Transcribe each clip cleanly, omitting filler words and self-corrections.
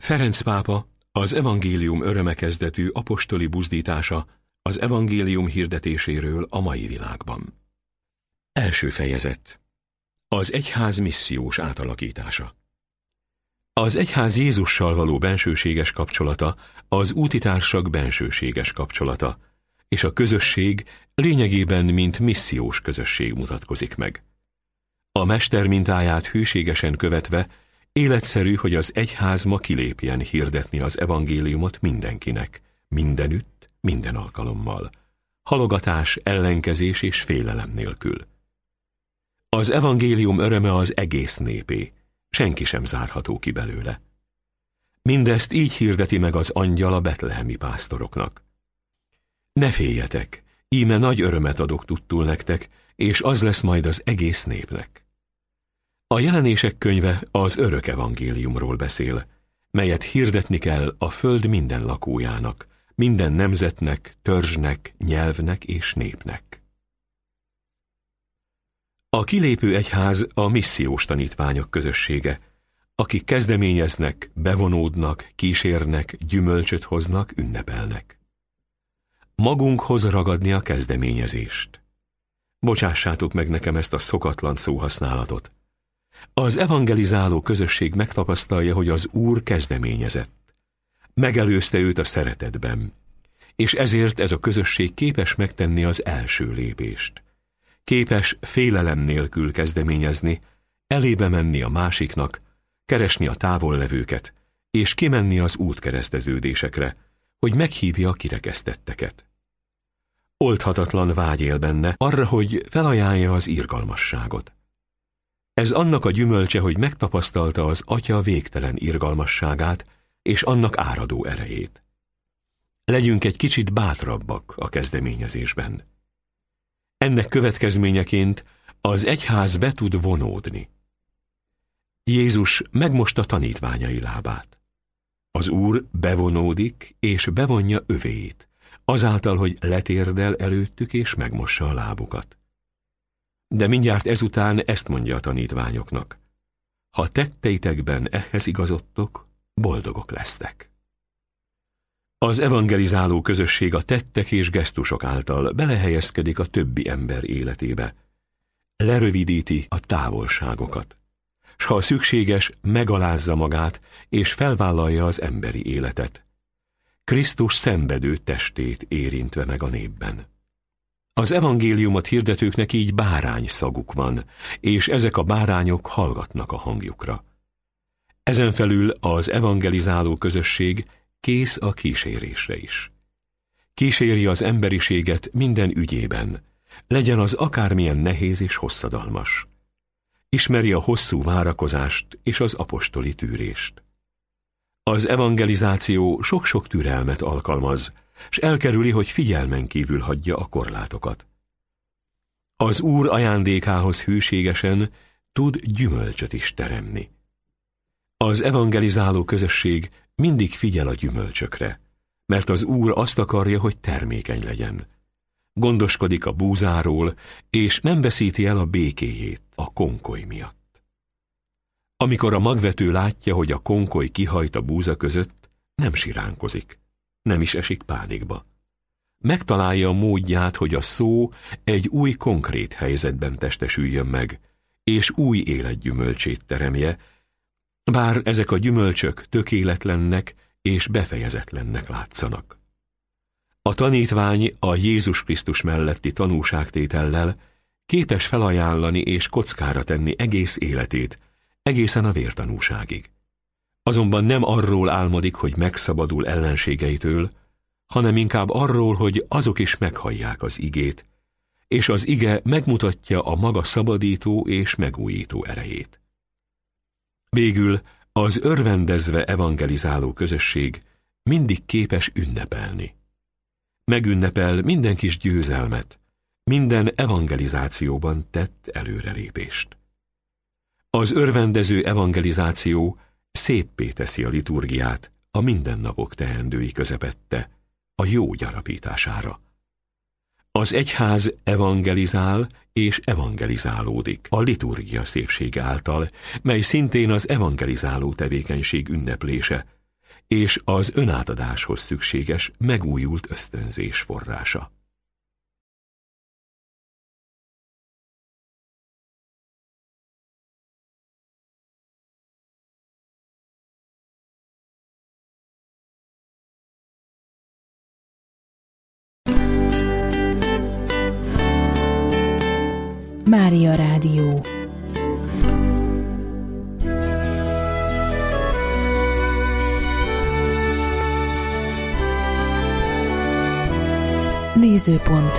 Ferenc pápa az evangélium öröme kezdetű apostoli buzdítása az evangélium hirdetéséről a mai világban. Első fejezet. Az egyház missziós átalakítása. Az egyház Jézussal való bensőséges kapcsolata az útitársak bensőséges kapcsolata, és a közösség lényegében mint missziós közösség mutatkozik meg. A mester mintáját hűségesen követve életszerű, hogy az egyház ma kilépjen hirdetni az evangéliumot mindenkinek, mindenütt, minden alkalommal, halogatás, ellenkezés és félelem nélkül. Az evangélium öröme az egész népé, senki sem zárható ki belőle. Mindezt így hirdeti meg az angyal a betlehemi pásztoroknak. Ne féljetek, íme nagy örömet adok tudtul nektek, és az lesz majd az egész népnek. A Jelenések könyve az örök evangéliumról beszél, melyet hirdetni kell a föld minden lakójának, minden nemzetnek, törzsnek, nyelvnek és népnek. A kilépő egyház a missziós tanítványok közössége, akik kezdeményeznek, bevonódnak, kísérnek, gyümölcsöt hoznak, ünnepelnek. Magunkhoz ragadni a kezdeményezést. Bocsássátok meg nekem ezt a szokatlan szóhasználatot. Az evangelizáló közösség megtapasztalja, hogy az Úr kezdeményezett. Megelőzte őt a szeretetben, és ezért ez a közösség képes megtenni az első lépést. Képes félelem nélkül kezdeményezni, elébe menni a másiknak, keresni a távollevőket, és kimenni az útkereszteződésekre, hogy meghívja a kirekesztetteket. Oldhatatlan vágy él benne arra, hogy felajánlja az irgalmasságot. Ez annak a gyümölcse, hogy megtapasztalta az Atya végtelen irgalmasságát és annak áradó erejét. Legyünk egy kicsit bátrabbak a kezdeményezésben. Ennek következményeként az egyház be tud vonódni. Jézus megmosta tanítványai lábát. Az Úr bevonódik és bevonja övéit, azáltal, hogy letérdel előttük és megmossa a lábukat. De mindjárt ezután ezt mondja a tanítványoknak: ha tetteitekben ehhez igazodtok, boldogok lesztek. Az evangelizáló közösség a tettek és gesztusok által belehelyezkedik a többi ember életébe. Lerövidíti a távolságokat, s ha szükséges, megalázza magát és felvállalja az emberi életet, Krisztus szenvedő testét érintve meg a népben. Az evangéliumot hirdetőknek így bárány szaguk van, és ezek a bárányok hallgatnak a hangjukra. Ezen felül az evangelizáló közösség kész a kísérésre is. Kíséri az emberiséget minden ügyében, legyen az akármilyen nehéz és hosszadalmas. Ismeri a hosszú várakozást és az apostoli tűrést. Az evangelizáció sok-sok türelmet alkalmaz, s elkerüli, hogy figyelmen kívül hagyja a korlátokat. Az Úr ajándékához hűségesen tud gyümölcsöt is teremni. Az evangelizáló közösség mindig figyel a gyümölcsökre, mert az Úr azt akarja, hogy termékeny legyen. Gondoskodik a búzáról, és nem veszíti el a békéjét a konkoly miatt. Amikor a magvető látja, hogy a konkoly kihajt a búza között, nem siránkozik, nem is esik pánikba. Megtalálja a módját, hogy a szó egy új konkrét helyzetben testesüljön meg, és új életgyümölcsét teremje, bár ezek a gyümölcsök tökéletlennek és befejezetlennek látszanak. A tanítvány a Jézus Krisztus melletti tanúságtétellel képes felajánlani és kockára tenni egész életét, egészen a vértanúságig. Azonban nem arról álmodik, hogy megszabadul ellenségeitől, hanem inkább arról, hogy azok is meghallják az igét, és az ige megmutatja a maga szabadító és megújító erejét. Végül az örvendezve evangelizáló közösség mindig képes ünnepelni. Megünnepel minden kis győzelmet, minden evangelizációban tett előrelépést. Az örvendező evangelizáció széppé teszi a liturgiát a mindennapok teendői közepette, a jó gyarapítására. Az egyház evangelizál és evangelizálódik a liturgia szépsége által, mely szintén az evangelizáló tevékenység ünneplése, és az önátadáshoz szükséges megújult ösztönzés forrása. Mária Rádió. Nézőpont.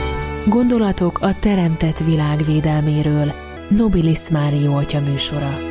Gondolatok a teremtett világ védelméről. Nobilis Mário atya műsora.